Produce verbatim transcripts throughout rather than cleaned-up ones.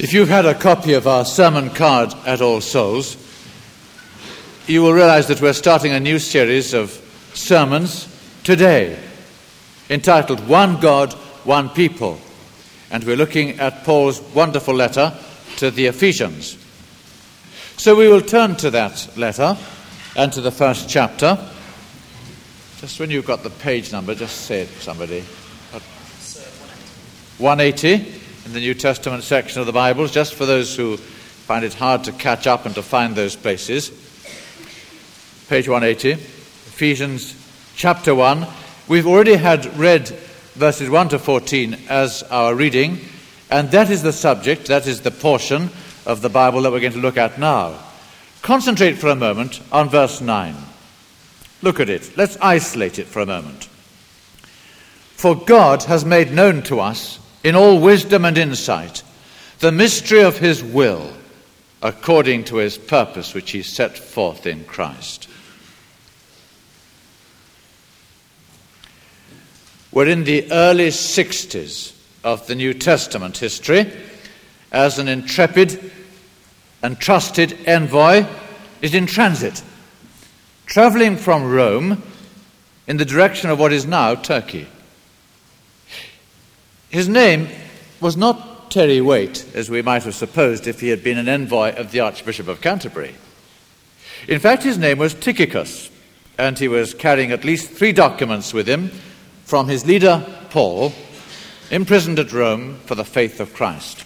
If you've had a copy of our sermon card at All Souls, you will realize that we're starting a new series of sermons today, entitled One God, One People. And we're looking at Paul's wonderful letter to the Ephesians. So we will turn to that letter and to the first chapter. Just when you've got the page number, just say it, somebody. one eighty in the New Testament section of the Bibles, just for those who find it hard to catch up and to find those places. Page one eighty, Ephesians chapter one. We've already had read verses one to fourteen as our reading, and that is the subject, that is the portion of the Bible that we're going to look at now. Concentrate for a moment on verse nine. Look at it. Let's isolate it for a moment. For God has made known to us, in all wisdom and insight, the mystery of his will, according to his purpose which he set forth in Christ. We're in the early sixties of the New Testament history as an intrepid and trusted envoy is in transit, traveling from Rome in the direction of what is now Turkey. His name was not Terry Waite, as we might have supposed if he had been an envoy of the Archbishop of Canterbury. In fact, his name was Tychicus, and he was carrying at least three documents with him from his leader, Paul, imprisoned at Rome for the faith of Christ.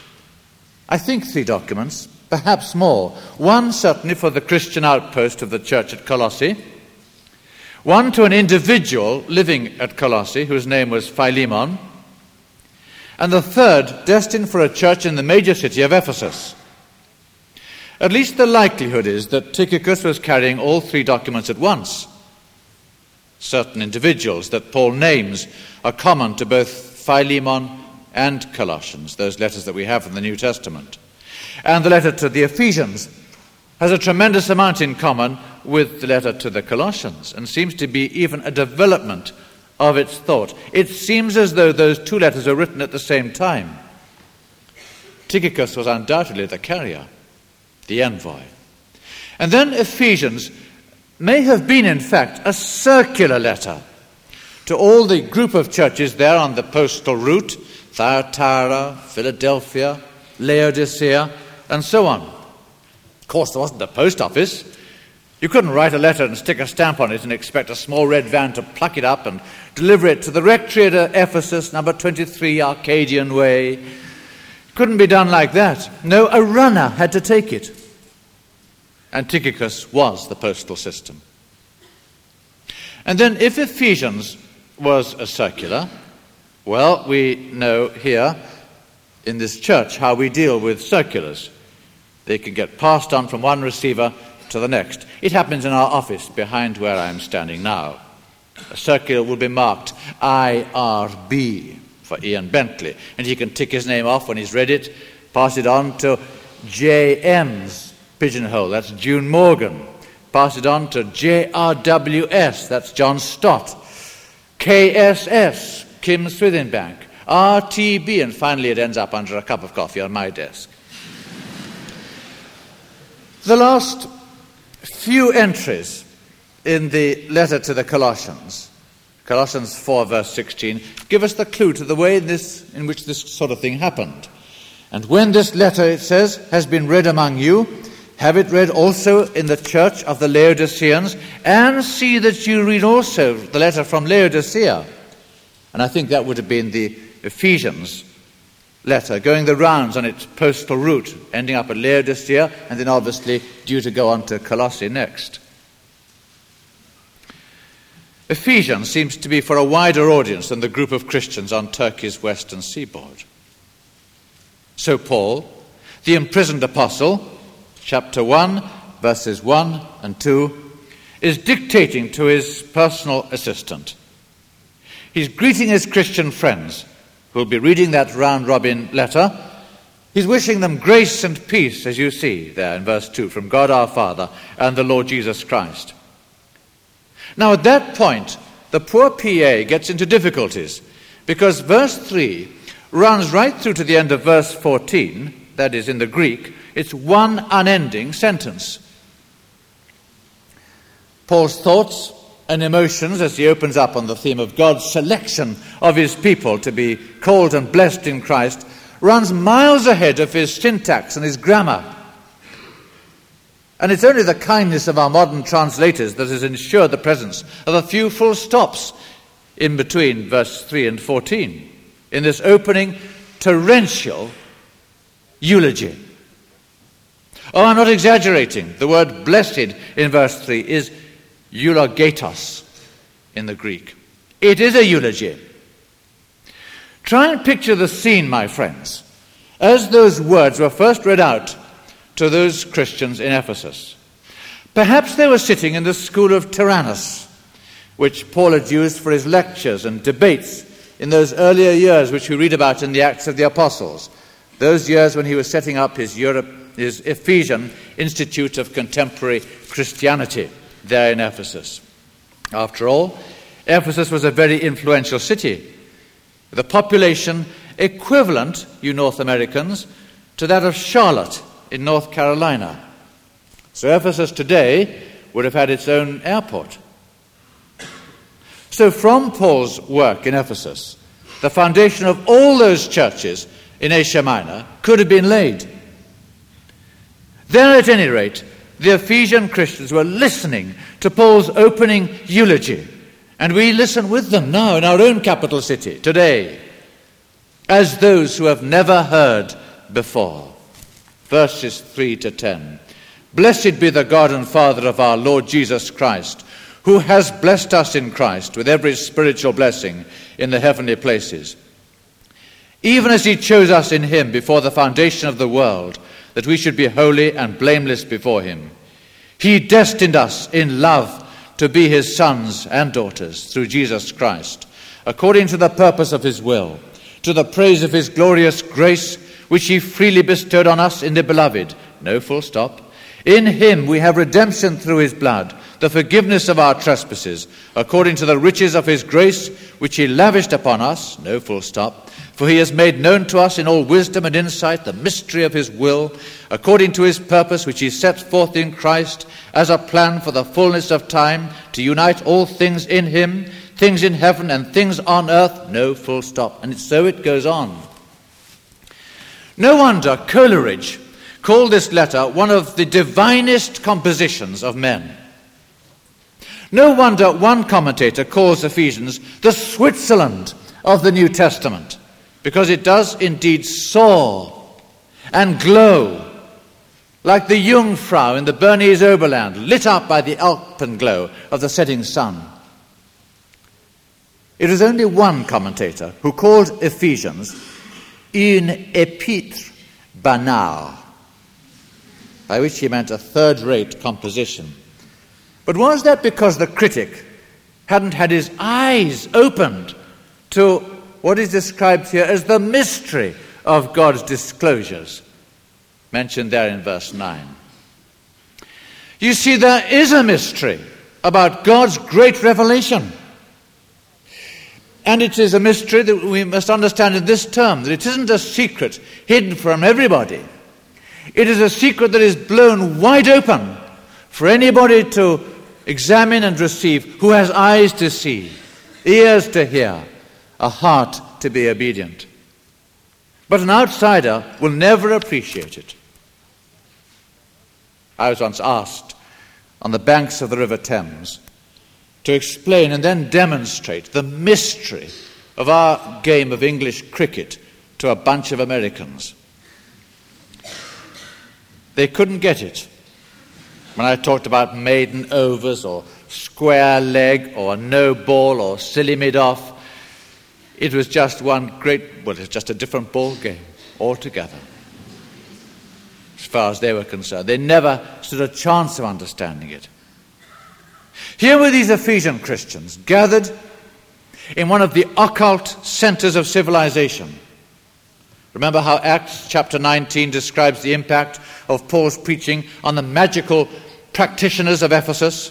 I think three documents, perhaps more. One certainly for the Christian outpost of the church at Colossae, one to an individual living at Colossae whose name was Philemon, and the third destined for a church in the major city of Ephesus. At least the likelihood is that Tychicus was carrying all three documents at once. Certain individuals that Paul names are common to both Philemon and Colossians, those letters that we have from the New Testament. And the letter to the Ephesians has a tremendous amount in common with the letter to the Colossians, and seems to be even a development of its thought. It seems as though those two letters are written at the same time. Tychicus was undoubtedly the carrier, the envoy. And then Ephesians may have been, in fact, a circular letter to all the group of churches there on the postal route, Thyatira, Philadelphia, Laodicea, and so on. Of course, there wasn't a post office. You couldn't write a letter and stick a stamp on it and expect a small red van to pluck it up and deliver it to the rectory at Ephesus, number twenty-three Arcadian Way. It couldn't be done like that. No, a runner had to take it. And Tychicus was the postal system. And then if Ephesians was a circular, well, we know here in this church how we deal with circulars. They can get passed on from one receiver to the next. It happens in our office behind where I am standing now. A circular will be marked I R B for Ian Bentley, and he can tick his name off when he's read it, pass it on to J M's pigeonhole, that's June Morgan, pass it on to J R W S, that's John Stott, K S S, Kim Swithenbank, R T B, and finally it ends up under a cup of coffee on my desk. The last few entries in the letter to the Colossians, Colossians four verse sixteen, give us the clue to the way in, this, in which this sort of thing happened. And when this letter, it says, has been read among you, have it read also in the church of the Laodiceans, and see that you read also the letter from Laodicea. And I think that would have been the Ephesians letter, going the rounds on its postal route, ending up at Laodicea, and then obviously due to go on to Colossae next. Ephesians seems to be for a wider audience than the group of Christians on Turkey's western seaboard. So Paul, the imprisoned apostle, chapter one, verses one and two, is dictating to his personal assistant. He's greeting his Christian friends who will be reading that round-robin letter. He's wishing them grace and peace, as you see there in verse two, from God our Father and the Lord Jesus Christ. Now at that point, the poor P A gets into difficulties, because verse three runs right through to the end of verse fourteen, that is, in the Greek, it's one unending sentence. Paul's thoughts and emotions, as he opens up on the theme of God's selection of his people to be called and blessed in Christ, runs miles ahead of his syntax and his grammar. And it's only the kindness of our modern translators that has ensured the presence of a few full stops in between verse three and fourteen, in this opening torrential eulogy. Oh, I'm not exaggerating. The word blessed in verse three is eulogetos in the Greek. It is a eulogy. Try and picture the scene, my friends, as those words were first read out to those Christians in Ephesus. Perhaps they were sitting in the school of Tyrannus, which Paul had used for his lectures and debates in those earlier years which we read about in the Acts of the Apostles, those years when he was setting up his, Europe, his Ephesian Institute of Contemporary Christianity there in Ephesus. After all, Ephesus was a very influential city, with a population equivalent, you North Americans, to that of Charlotte in North Carolina. So Ephesus today would have had its own airport. So from Paul's work in Ephesus, the foundation of all those churches in Asia Minor could have been laid. There, at any rate, the Ephesian Christians were listening to Paul's opening eulogy, and we listen with them now in our own capital city today, as those who have never heard before. Verses three to ten. Blessed be the God and Father of our Lord Jesus Christ, who has blessed us in Christ with every spiritual blessing in the heavenly places, even as he chose us in him before the foundation of the world, that we should be holy and blameless before him. He destined us in love to be his sons and daughters through Jesus Christ, according to the purpose of his will, to the praise of his glorious grace, which he freely bestowed on us in the beloved. No full stop. In him we have redemption through his blood, the forgiveness of our trespasses, according to the riches of his grace, which he lavished upon us. No full stop. For he has made known to us in all wisdom and insight the mystery of his will, according to his purpose, which he set forth in Christ as a plan for the fullness of time, to unite all things in him, things in heaven and things on earth. No full stop. And so it goes on. No wonder Coleridge called this letter one of the divinest compositions of men. No wonder one commentator calls Ephesians the Switzerland of the New Testament, because it does indeed soar and glow like the Jungfrau in the Bernese Oberland, lit up by the alpenglow of the setting sun. It is only one commentator who called Ephesians une épître banale, by which he meant a third-rate composition. But was that because the critic hadn't had his eyes opened to what is described here as the mystery of God's disclosures, mentioned there in verse nine? You see, there is a mystery about God's great revelation. And it is a mystery that we must understand in this term, that it isn't a secret hidden from everybody. It is a secret that is blown wide open for anybody to examine and receive, who has eyes to see, ears to hear, a heart to be obedient. But an outsider will never appreciate it. I was once asked on the banks of the River Thames to explain and then demonstrate the mystery of our game of English cricket to a bunch of Americans. They couldn't get it. When I talked about maiden overs or square leg or no ball or silly mid-off, it was just one great, well, it's just a different ball game altogether. As far as they were concerned, they never stood a chance of understanding it. Here were these Ephesian Christians gathered in one of the occult centers of civilization. Remember how Acts chapter nineteen describes the impact of Paul's preaching on the magical practitioners of Ephesus?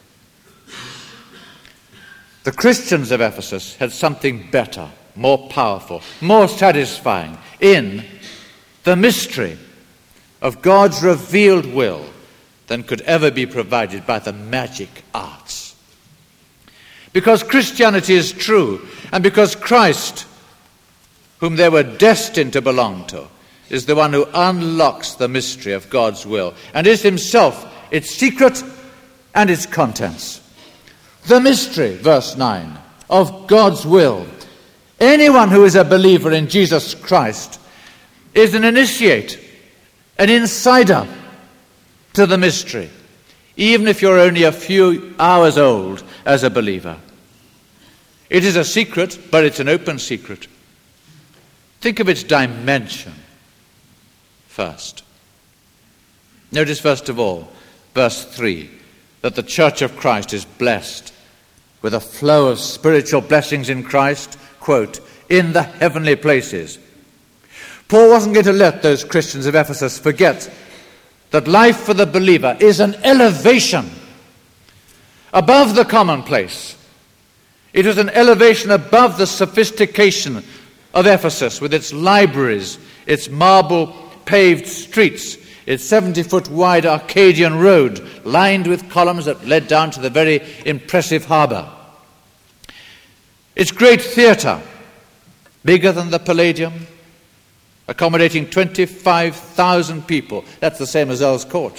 The Christians of Ephesus had something better, more powerful, more satisfying in the mystery of God's revealed will than could ever be provided by the magic arts. Because Christianity is true, and because Christ, whom they were destined to belong to, is the one who unlocks the mystery of God's will and is himself its secret and its contents. The mystery, verse nine, of God's will. Anyone who is a believer in Jesus Christ is an initiate, an insider to the mystery, even if you're only a few hours old as a believer. It is a secret, but it's an open secret. Think of its dimension first. Notice first of all, verse three, that the church of Christ is blessed with a flow of spiritual blessings in Christ, quote, in the heavenly places. Paul wasn't going to let those Christians of Ephesus forget that life for the believer is an elevation above the commonplace. It was an elevation above the sophistication of Ephesus with its libraries, its marble-paved streets, its seventy-foot wide Arcadian road lined with columns that led down to the very impressive harbour. Its great theatre, bigger than the Palladium, accommodating twenty-five thousand people. That's the same as Earl's Court.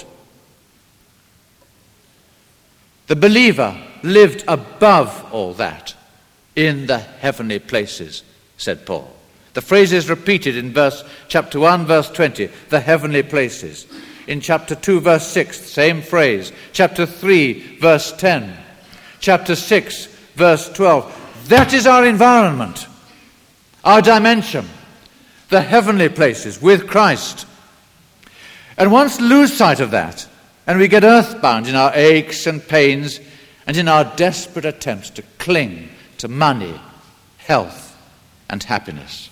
The believer lived above all that in the heavenly places, said Paul. The phrase is repeated in verse chapter one, verse twenty, the heavenly places. In chapter two, verse six, same phrase. Chapter three, verse ten. Chapter six, verse twelve. That is our environment, our dimension, the heavenly places with Christ. And once lose sight of that, and we get earthbound in our aches and pains and in our desperate attempts to cling to money, health, and happiness.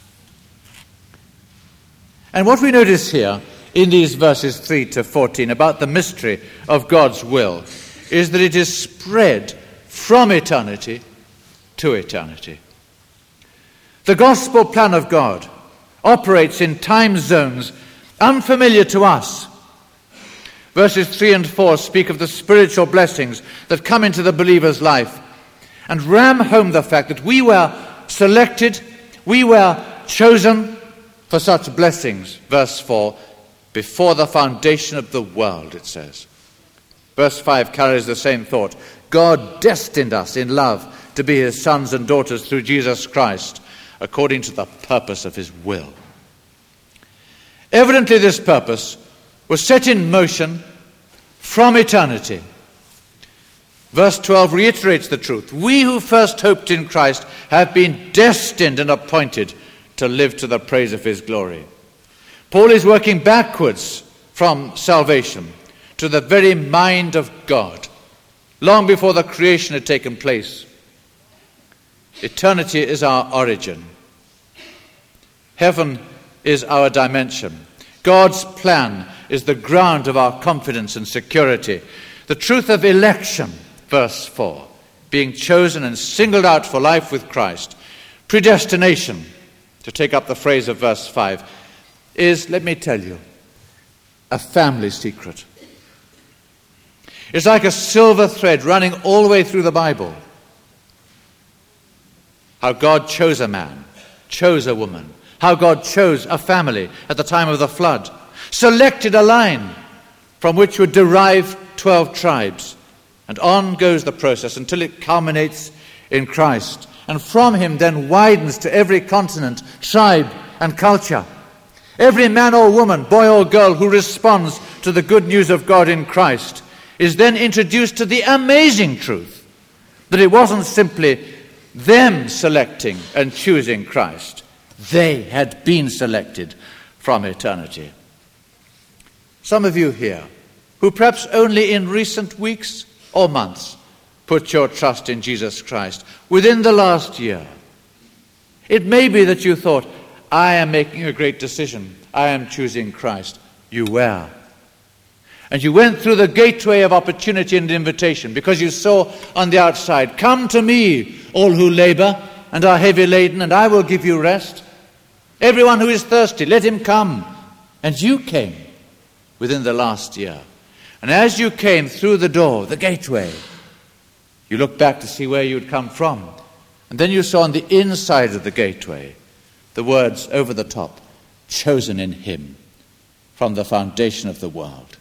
And what we notice here in these verses three to fourteen about the mystery of God's will is that it is spread from eternity to eternity. The gospel plan of God operates in time zones unfamiliar to us. Verses three and four speak of the spiritual blessings that come into the believer's life and ram home the fact that we were selected, we were chosen for such blessings. Verse four, before the foundation of the world, it says. Verse five carries the same thought. God destined us in love to be his sons and daughters through Jesus Christ, according to the purpose of his will. Evidently, this purpose was set in motion from eternity. Verse twelve reiterates the truth. We who first hoped in Christ have been destined and appointed to live to the praise of his glory. Paul is working backwards from salvation to the very mind of God, long before the creation had taken place. Eternity is our origin. Heaven is our dimension. God's plan is the ground of our confidence and security. The truth of election, verse four, being chosen and singled out for life with Christ. Predestination, to take up the phrase of verse five, is, let me tell you, a family secret. It's like a silver thread running all the way through the Bible. How God chose a man, chose a woman, how God chose a family at the time of the flood, selected a line from which would derive twelve tribes, and on goes the process until it culminates in Christ, and from him then widens to every continent, tribe, and culture. Every man or woman, boy or girl who responds to the good news of God in Christ is then introduced to the amazing truth that it wasn't simply them selecting and choosing Christ. They had been selected from eternity. Some of you here, who perhaps only in recent weeks or months put your trust in Jesus Christ, within the last year, it may be that you thought, I am making a great decision. I am choosing Christ. You were. And you went through the gateway of opportunity and invitation because you saw on the outside, come to me, all who labor and are heavy laden, and I will give you rest. Everyone who is thirsty, let him come. And you came within the last year. And as you came through the door, the gateway, you looked back to see where you'd come from. And then you saw on the inside of the gateway the words over the top, chosen in him from the foundation of the world.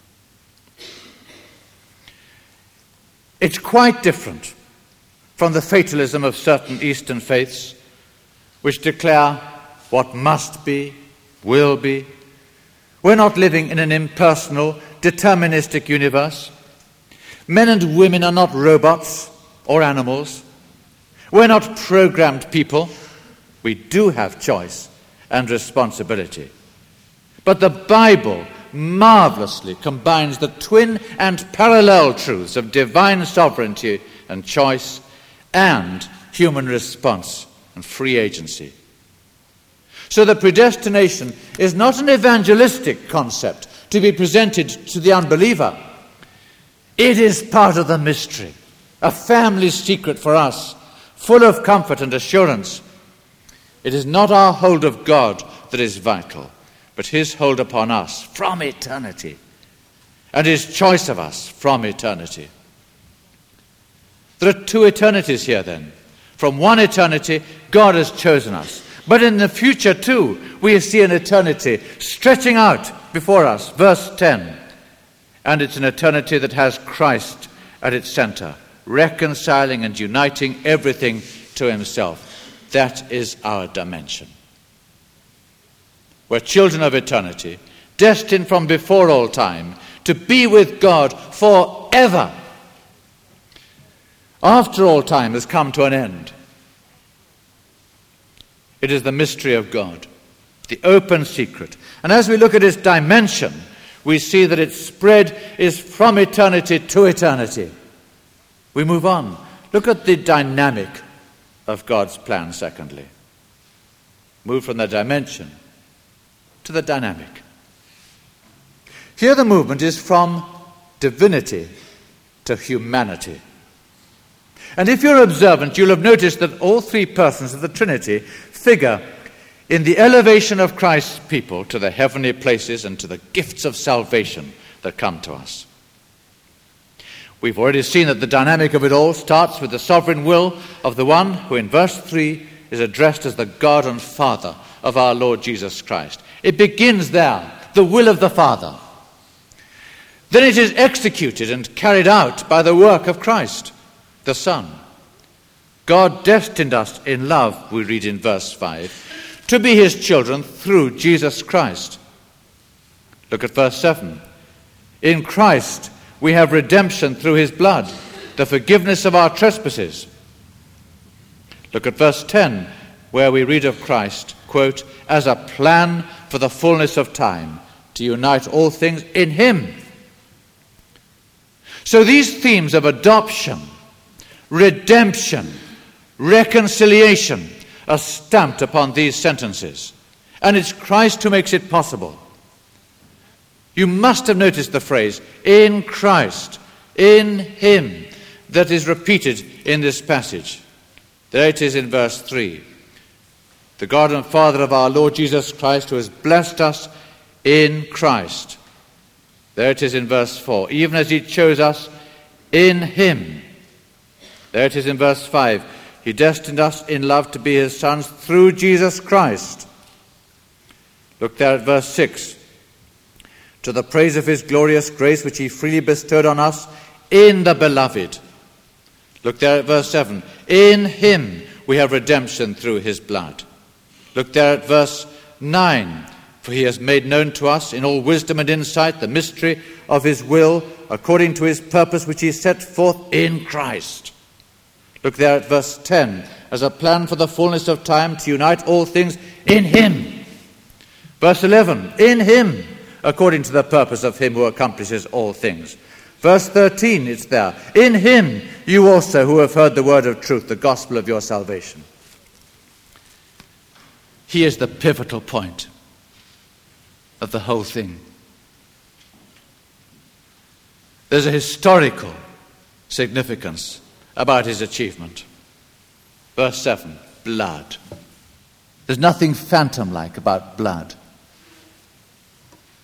It's quite different from the fatalism of certain Eastern faiths, which declare what must be, will be. We're not living in an impersonal, deterministic universe. Men and women are not robots or animals. We're not programmed people. We do have choice and responsibility. But the Bible marvelously combines the twin and parallel truths of divine sovereignty and choice and human response and free agency. So that predestination is not an evangelistic concept to be presented to the unbeliever. It is part of the mystery, a family secret for us, full of comfort and assurance. It is not our hold of God that is vital, but his hold upon us from eternity, and his choice of us from eternity. There are two eternities here then. From one eternity, God has chosen us. But in the future too, we see an eternity stretching out before us. Verse ten. And it's an eternity that has Christ at its center, reconciling and uniting everything to himself. That is our dimension. We're children of eternity, destined from before all time to be with God forever. After all time has come to an end. It is the mystery of God, the open secret. And as we look at its dimension, we see that its spread is from eternity to eternity. We move on. Look at the dynamic of God's plan, secondly. Move from the dimension to the dynamic. Here the movement is from divinity to humanity. And if you're observant, you'll have noticed that all three persons of the Trinity figure in the elevation of Christ's people to the heavenly places and to the gifts of salvation that come to us. We've already seen that the dynamic of it all starts with the sovereign will of the one who in verse three is addressed as the God and Father of our Lord Jesus Christ. It begins there, the will of the Father. Then it is executed and carried out by the work of Christ, the Son. God destined us in love, we read in verse five, to be his children through Jesus Christ. Look at verse seven. In Christ we have redemption through his blood, the forgiveness of our trespasses. Look at verse ten, where we read of Christ, quote, as a plan for the fullness of time, to unite all things in him. So these themes of adoption, redemption, reconciliation are stamped upon these sentences. And it's Christ who makes it possible. You must have noticed the phrase, in Christ, in him, that is repeated in this passage. There it is in verse three. The God and Father of our Lord Jesus Christ, who has blessed us in Christ. There it is in verse four. Even as he chose us in him. There it is in verse five. He destined us in love to be his sons through Jesus Christ. Look there at verse six. To the praise of his glorious grace which he freely bestowed on us in the beloved. Look there at verse seven. In him we have redemption through his blood. Look there at verse nine. For he has made known to us in all wisdom and insight the mystery of his will according to his purpose which he set forth in Christ. Look there at verse ten. As a plan for the fullness of time to unite all things in him. Verse eleven. In him, according to the purpose of him who accomplishes all things. Verse thirteen, it's there. In him, you also who have heard the word of truth, the gospel of your salvation. He is the pivotal point of the whole thing. There's a historical significance about his achievement. Verse seven, blood. There's nothing phantom-like about blood.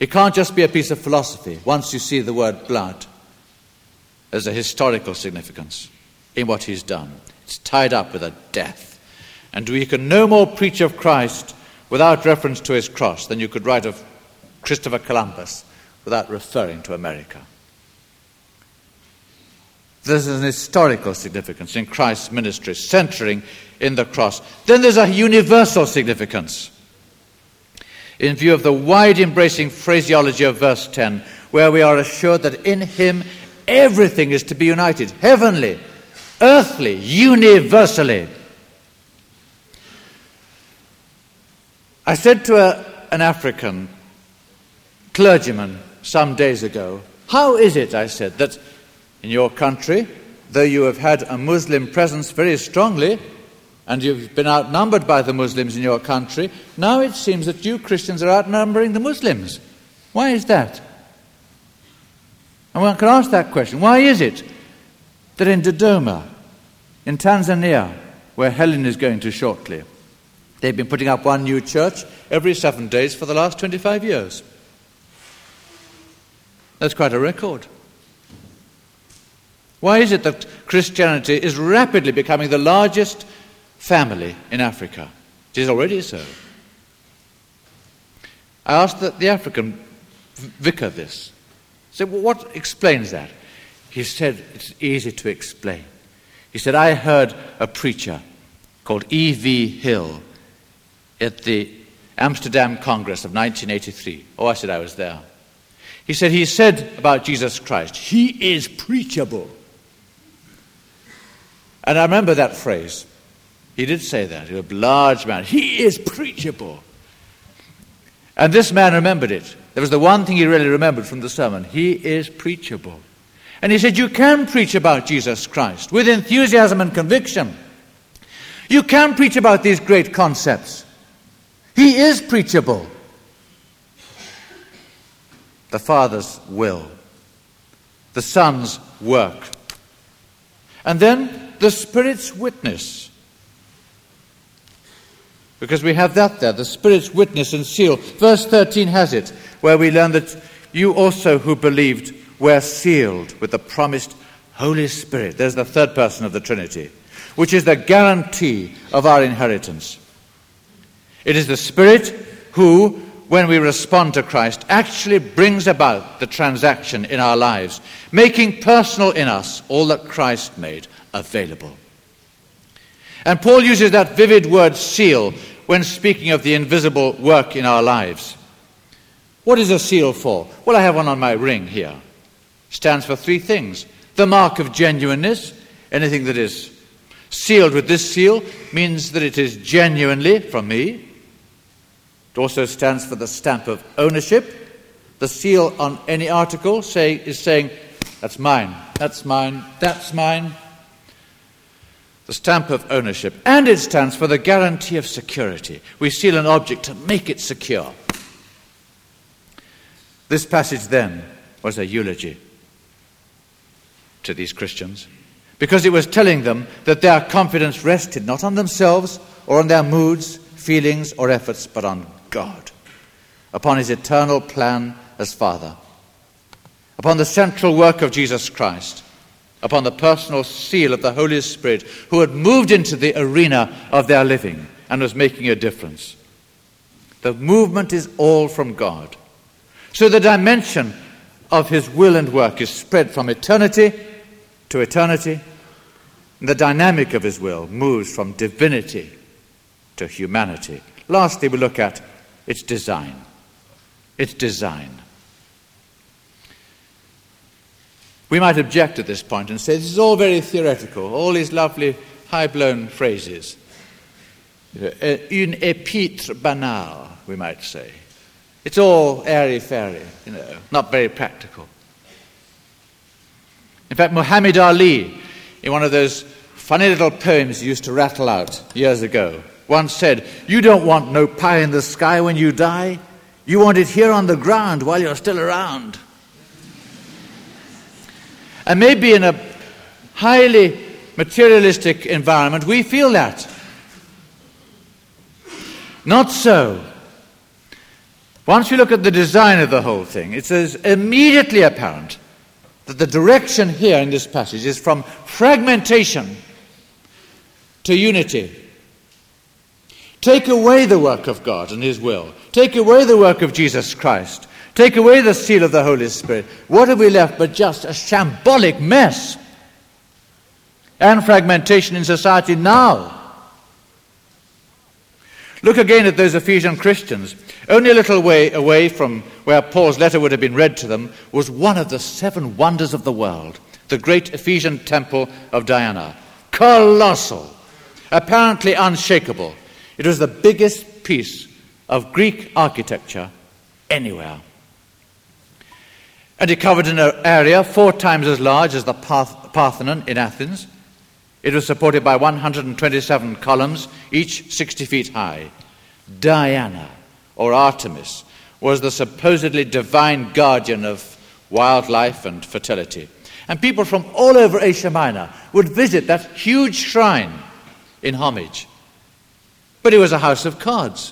It can't just be a piece of philosophy. Once you see the word blood, there's a historical significance in what he's done. It's tied up with a death. And we can no more preach of Christ without reference to his cross than you could write of Christopher Columbus without referring to America. There's an historical significance in Christ's ministry, centering in the cross. Then there's a universal significance in view of the wide-embracing phraseology of verse ten, where we are assured that in him everything is to be united, heavenly, earthly, universally. I said to a, an African clergyman some days ago, how is it, I said, that in your country, though you have had a Muslim presence very strongly, and you've been outnumbered by the Muslims in your country, now it seems that you Christians are outnumbering the Muslims. Why is that? And one can ask that question. Why is it that in Dodoma, in Tanzania, where Helen is going to shortly, they've been putting up one new church every seven days for the last twenty-five years? That's quite a record. Why is it that Christianity is rapidly becoming the largest family in Africa? It is already so. I asked the, the African vicar this. I said, well, what explains that? He said, it's easy to explain. He said, I heard a preacher called E V Hill at the Amsterdam Congress of nineteen eighty-three. Oh, I said I was there. He said, he said about Jesus Christ, he is preachable. And I remember that phrase. He did say that. He was a large man. He is preachable. And this man remembered it. There was the one thing he really remembered from the sermon. He is preachable. And he said, you can preach about Jesus Christ with enthusiasm and conviction. You can preach about these great concepts. He is preachable. The Father's will. The Son's work. And then the Spirit's witness. Because we have that there, the Spirit's witness and seal. Verse thirteen has it, where we learn that you also who believed were sealed with the promised Holy Spirit. There's the third person of the Trinity, which is the guarantee of our inheritance. It is the Spirit who, when we respond to Christ, actually brings about the transaction in our lives, making personal in us all that Christ made available. And Paul uses that vivid word seal when speaking of the invisible work in our lives. What is a seal for? Well, I have one on my ring here. It stands for three things. The mark of genuineness. Anything that is sealed with this seal means that it is genuinely from me. It also stands for the stamp of ownership. The seal on any article say, is saying, that's mine, that's mine, that's mine. The stamp of ownership. And it stands for the guarantee of security. We seal an object to make it secure. This passage then was a eulogy to these Christians, because it was telling them that their confidence rested not on themselves or on their moods, feelings, or efforts, but on God, upon his eternal plan as Father, upon the central work of Jesus Christ, upon the personal seal of the Holy Spirit who had moved into the arena of their living and was making a difference. The movement is all from God. So the dimension of his will and work is spread from eternity to eternity. And the dynamic of his will moves from divinity to humanity. Lastly, we look at its design. Its design. We might object at this point and say, this is all very theoretical, all these lovely high-blown phrases. Une épître banale, we might say. It's all airy-fairy, you know, not very practical. In fact, Muhammad Ali, in one of those funny little poems he used to rattle out years ago, once said, you don't want no pie in the sky when you die. You want it here on the ground while you're still around. And maybe in a highly materialistic environment, we feel that. Not so. Once you look at the design of the whole thing, it is immediately apparent that the direction here in this passage is from fragmentation to unity. Take away the work of God and his will. Take away the work of Jesus Christ. Take away the seal of the Holy Spirit. What have we left but just a shambolic mess and fragmentation in society now? Look again at those Ephesian Christians. Only a little way away from where Paul's letter would have been read to them was one of the seven wonders of the world, the great Ephesian temple of Diana. Colossal, apparently unshakable. It was the biggest piece of Greek architecture anywhere. And it covered an area four times as large as the Parth- Parthenon in Athens. It was supported by one hundred twenty-seven columns, each sixty feet high. Diana, or Artemis, was the supposedly divine guardian of wildlife and fertility. And people from all over Asia Minor would visit that huge shrine in homage. But it was a house of cards.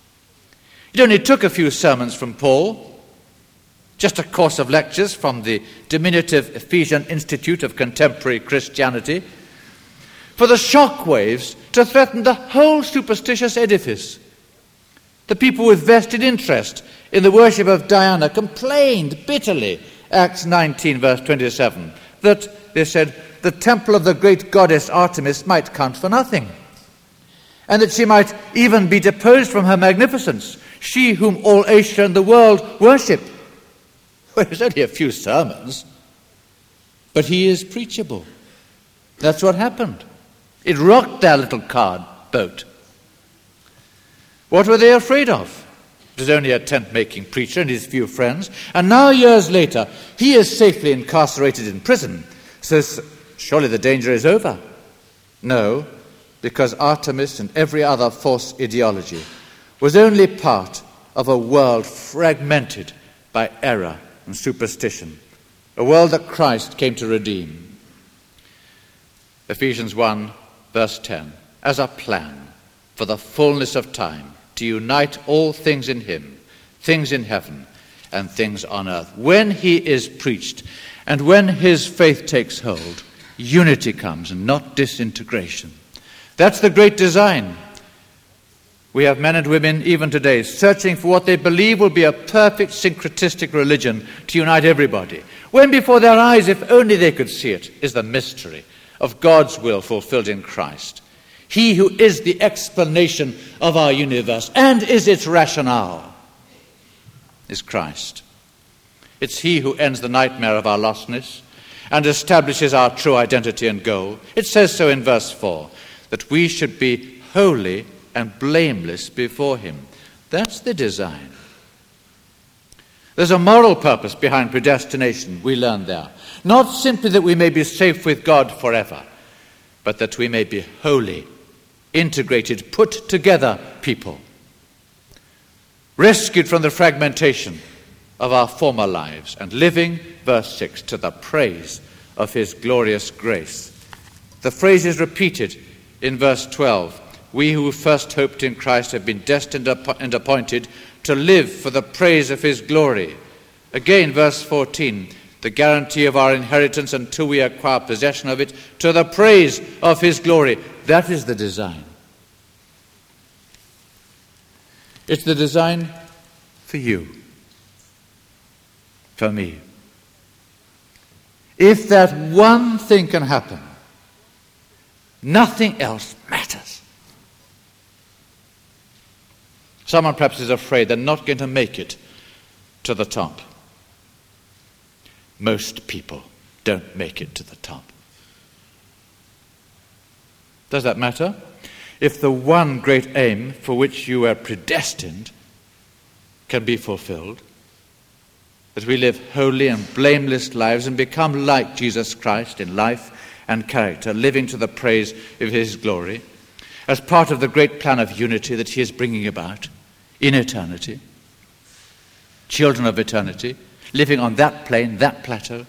It only took a few sermons from Paul, just a course of lectures from the diminutive Ephesian Institute of Contemporary Christianity, for the shock waves to threaten the whole superstitious edifice. The people with vested interest in the worship of Diana complained bitterly, Acts nineteen, verse twenty-seven, that, they said, the temple of the great goddess Artemis might count for nothing, and that she might even be deposed from her magnificence, she whom all Asia and the world worship. Well, it's only a few sermons, but he is preachable. That's what happened. It rocked their little card boat. What were they afraid of? It was only a tent-making preacher and his few friends. And now, years later, he is safely incarcerated in prison. So surely the danger is over. No, because Artemis and every other false ideology was only part of a world fragmented by error and superstition, a world that Christ came to redeem. Ephesians one, verse ten, as a plan for the fullness of time, to unite all things in him, things in heaven and things on earth. When he is preached and when his faith takes hold, unity comes and not disintegration. That's the great design. We have men and women even today searching for what they believe will be a perfect syncretistic religion to unite everybody, when before their eyes, if only they could see it, is the mystery of God's will fulfilled in Christ. He who is the explanation of our universe and is its rationale is Christ. It's he who ends the nightmare of our lostness and establishes our true identity and goal. It says so in verse four, that we should be holy and blameless before him. That's the design. There's a moral purpose behind predestination, we learn there. Not simply that we may be safe with God forever, but that we may be holy, integrated, put together people, rescued from the fragmentation of our former lives and living, verse six, to the praise of his glorious grace. The phrase is repeated in verse twelve. We who first hoped in Christ have been destined and appointed to live for the praise of his glory. Again, verse fourteen, the guarantee of our inheritance until we acquire possession of it, to the praise of his glory. That is the design. It's the design for you, for me. If that one thing can happen, nothing else matters. Someone perhaps is afraid they're not going to make it to the top. Most people don't make it to the top. Does that matter? If the one great aim for which you were predestined can be fulfilled, that we live holy and blameless lives and become like Jesus Christ in life and character, living to the praise of his glory, as part of the great plan of unity that he is bringing about in eternity, children of eternity, living on that plane, that plateau.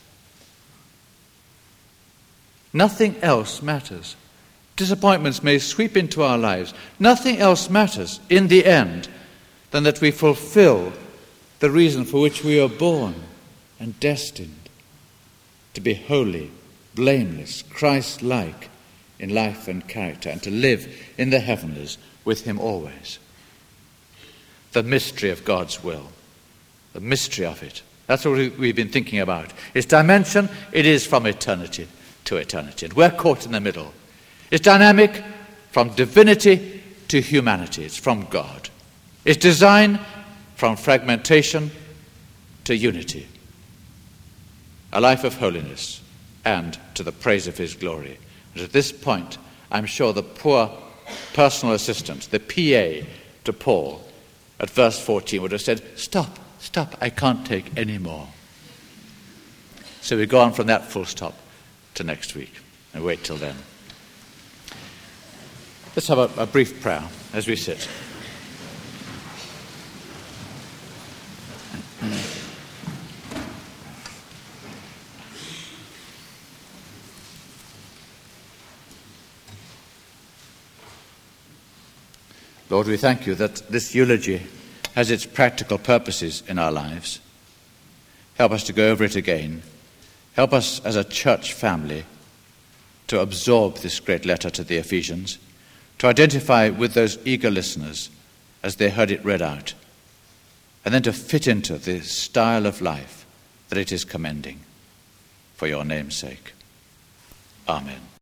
Nothing else matters. Disappointments may sweep into our lives. Nothing else matters in the end than that we fulfill the reason for which we were born and destined, to be holy, blameless, Christ-like in life and character, and to live in the heavenlies with him always. The mystery of God's will, the mystery of it. That's what we've been thinking about. Its dimension, it is from eternity to eternity. And we're caught in the middle. It's dynamic from divinity to humanity. It's from God. Its design from fragmentation to unity. A life of holiness and to the praise of his glory. And at this point, I'm sure the poor personal assistant, the P A to Paul, at verse fourteen would have said, stop, stop, I can't take any more. So we go on from that full stop to next week and wait till then. Let's have a, a brief prayer as we sit. Lord, we thank you that this eulogy has its practical purposes in our lives. Help us to go over it again. Help us as a church family to absorb this great letter to the Ephesians, to identify with those eager listeners as they heard it read out, and then to fit into the style of life that it is commending. For your name's sake. Amen.